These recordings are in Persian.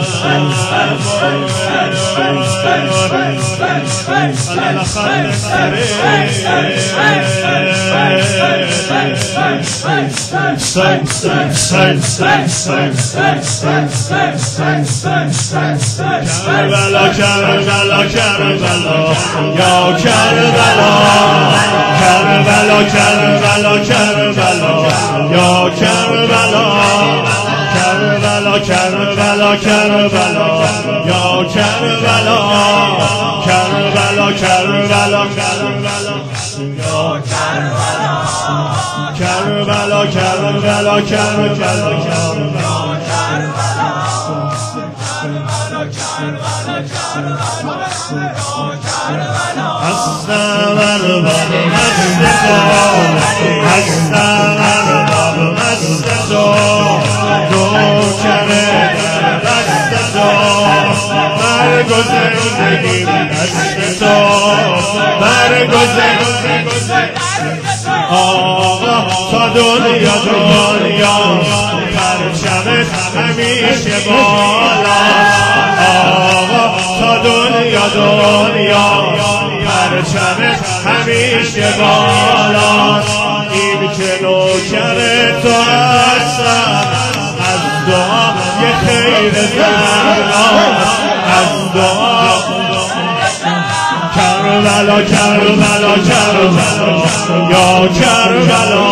کربلا کربلا کربلا یا کربلا کربلا کربلا کربلا یا کربلا کربلا کربلا کربلا یا کربلا کربلا کربلا کربلا یا کربلا کربلا کربلا هستم ارباب مست تو هستم ارباب مست تو نوکر دست تو مرگ و زندگی دست تو مرگ و زندگی آقا تا دنیا دنیا پرچمت همیشه بالا آقا تا دنیا دنیا پرچمت همیشه بالا این که نوکر تو هستم از دعا یه خیر زناست از دعا کربلا کربلا کربلا یا کربلا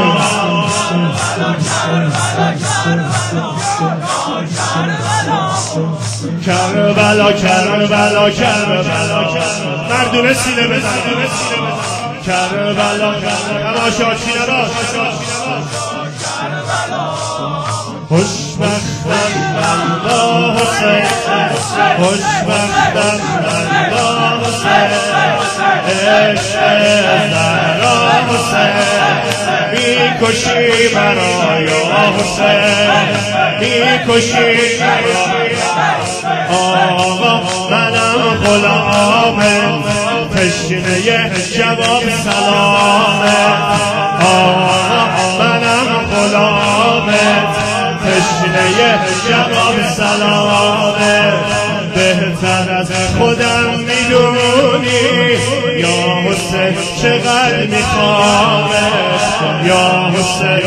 کربلا کربلا کربلا مردونه سینه بزن کربلا کربلا خوشبختم الله حسین خوشبختم الله حسین عشق زهرا حسین میکشی مرا یا حسین میکشی مرا آقا منم غلامت تشنه جواب سلامت آقا منم غلامت تشنه جواب سلامت بهتر از خودم میدونی یا حسین چقدر میخوامت یا حسین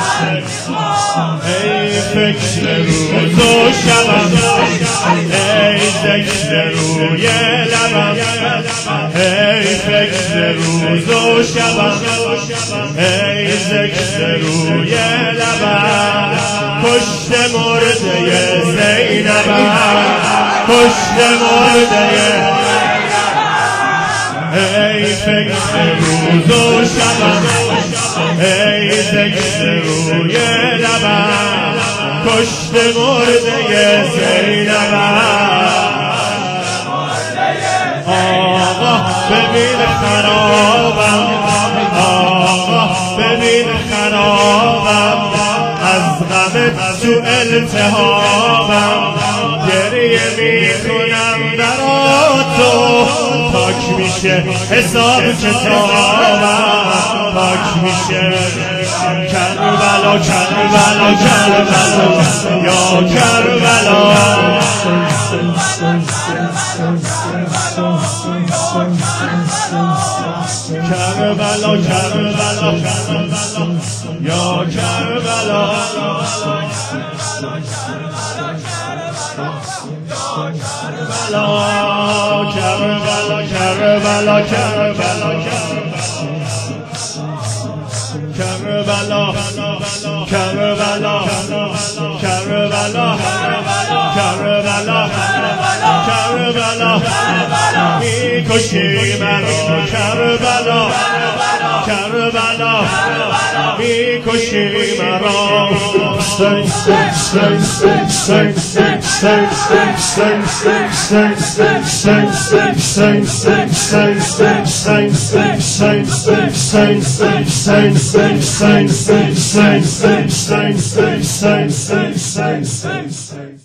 ای فکر روز و شبم ای ذکر روی لبم ای فکر روز و شبم ای ذکر روی لبم پشت مرده زینبم پشت مرده ای فکر روز و شبم ای ذکر روی لبم پشت مرده زینبم آقا ببین خرابم آقا ببین خرابم از غم تو التهابم گریه میکنم برا تو پاک میشه حساب کتابم پاک میشه کربلا کربلا کربلا یا کربلا کربلا کربلا یا کربلا کربلا کربلا کربلا کربلا کربلا کربلا کربلا کربلا میکشی مرا کربلا کربلا میکشی مرا Saints.